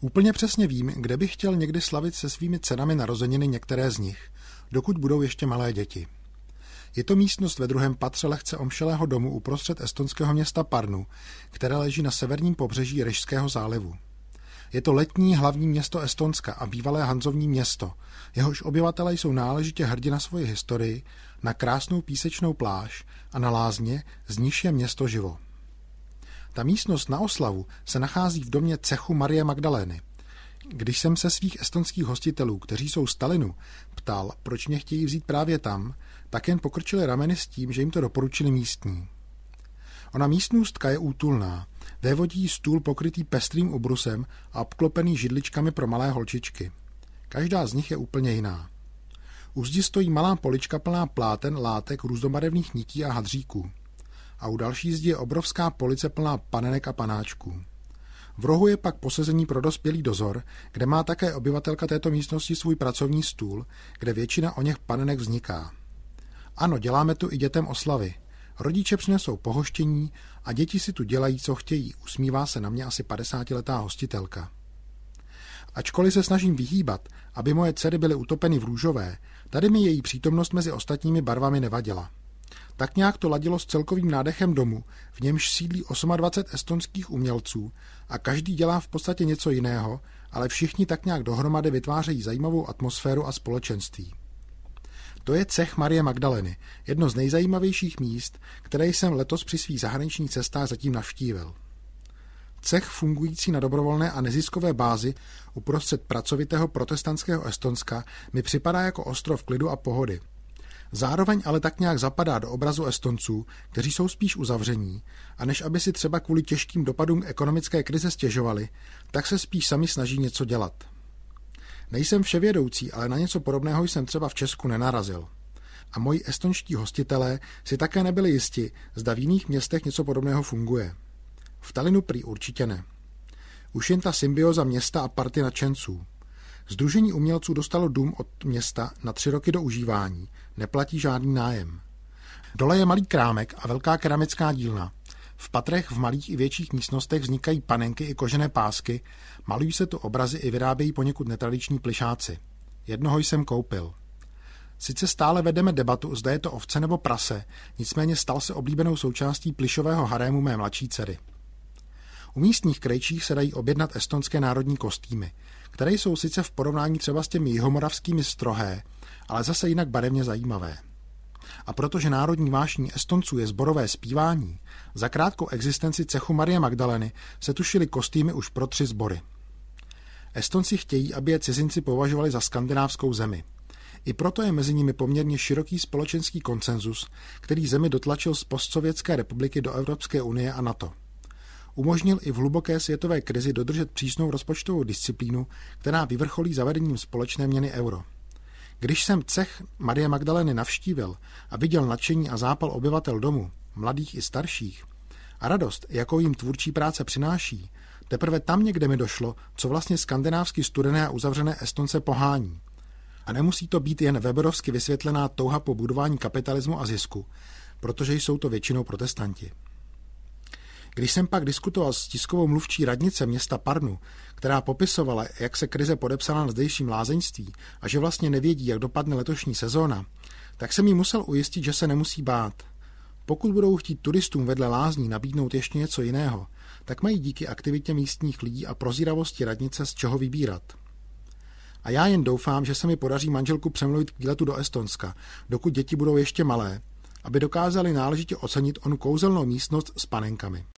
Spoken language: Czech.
Úplně přesně vím, kde bych chtěl někdy slavit se svými cenami narozeniny některé z nich, dokud budou ještě malé děti. Je to místnost ve druhém patře lehce omšelého domu uprostřed estonského města Parnu, které leží na severním pobřeží Rižského zálivu. Je to letní hlavní město Estonska a bývalé hanzovní město, jehož obyvatelé jsou náležitě hrdí na svoji historii, na krásnou písečnou pláž a na lázně, z níž je město živo. Ta místnost na oslavu se nachází v domě cechu Marie Magdalény. Když jsem se svých estonských hostitelů, kteří jsou z Tallinnu, ptal, proč mě chtějí vzít právě tam, tak jen pokrčili rameny s tím, že jim to doporučili místní. Ona místnostka je útulná, vévodí stůl pokrytý pestrým ubrusem a obklopený židličkami pro malé holčičky. Každá z nich je úplně jiná. U zdi stojí malá polička plná pláten, látek, různobarevných nití a hadříků. A u další zdi je obrovská police plná panenek a panáčků. V rohu je pak posezení pro dospělý dozor, kde má také obyvatelka této místnosti svůj pracovní stůl, kde většina o něch panenek vzniká. Ano, děláme tu i dětem oslavy. Rodiče přinesou pohoštění a děti si tu dělají, co chtějí, usmívá se na mě asi 50letá hostitelka. Ačkoliv se snažím vyhýbat, aby moje dcery byly utopeny v růžové, tady mi její přítomnost mezi ostatními barvami nevadila. Tak nějak to ladilo s celkovým nádechem domu, v němž sídlí 28 estonských umělců a každý dělá v podstatě něco jiného, ale všichni tak nějak dohromady vytvářejí zajímavou atmosféru a společenství. To je cech Marie Magdalény, jedno z nejzajímavějších míst, které jsem letos při svých zahraničních cestách zatím navštívil. Cech fungující na dobrovolné a neziskové bázi uprostřed pracovitého protestantského Estonska mi připadá jako ostrov klidu a pohody. Zároveň ale tak nějak zapadá do obrazu Estonců, kteří jsou spíš uzavření, a než aby si třeba kvůli těžkým dopadům ekonomické krize stěžovali, tak se spíš sami snaží něco dělat. Nejsem vševědoucí, ale na něco podobného jsem třeba v Česku nenarazil. A moji estonští hostitelé si také nebyli jisti, zda v jiných městech něco podobného funguje. V Tallinnu prý určitě ne. Už jen ta symbioza města a party nadšenců. Sdružení umělců dostalo dům od města na 3 roky do užívání, neplatí žádný nájem. Dole je malý krámek a velká keramická dílna. V patrech v malých i větších místnostech vznikají panenky i kožené pásky, malují se tu obrazy i vyrábějí poněkud netradiční plyšáci. Jednoho jsem koupil. Sice stále vedeme debatu, zda je to ovce nebo prase, nicméně stal se oblíbenou součástí plyšového harému mé mladší dcery. U místních krejčích se dají objednat estonské národní kostýmy, které jsou sice v porovnání třeba s těmi jihomoravskými strohé, ale zase jinak barevně zajímavé. A protože národní vášní Estonců je sborové zpívání, za krátkou existenci cechu Marie Magdalény se tu šily kostýmy už pro 3 sbory. Estonci chtějí, aby je cizinci považovali za skandinávskou zemi. I proto je mezi nimi poměrně široký společenský konsenzus, který zemi dotlačil z postsovětské republiky do Evropské unie a NATO. Umožnil i v hluboké světové krizi dodržet přísnou rozpočtovou disciplínu, která vyvrcholí zavedením společné měny euro. Když jsem cech Marie Magdalény navštívil a viděl nadšení a zápal obyvatel domu, mladých i starších, a radost, jakou jim tvůrčí práce přináší, teprve tam někde mi došlo, co vlastně skandinávsky studené a uzavřené Estonce pohání. A nemusí to být jen weberovsky vysvětlená touha po budování kapitalismu a zisku, protože jsou to většinou protestanti. Když jsem pak diskutoval s tiskovou mluvčí radnice města Parnu, která popisovala, jak se krize podepsala na zdejším lázeňství a že vlastně nevědí, jak dopadne letošní sezóna, tak jsem jí musel ujistit, že se nemusí bát. Pokud budou chtít turistům vedle lázní nabídnout ještě něco jiného, tak mají díky aktivitě místních lidí a prozíravosti radnice z čeho vybírat. A já jen doufám, že se mi podaří manželku přemluvit k výletu do Estonska, dokud děti budou ještě malé, aby dokázali náležitě ocenit onu kouzelnou místnost s panenkami.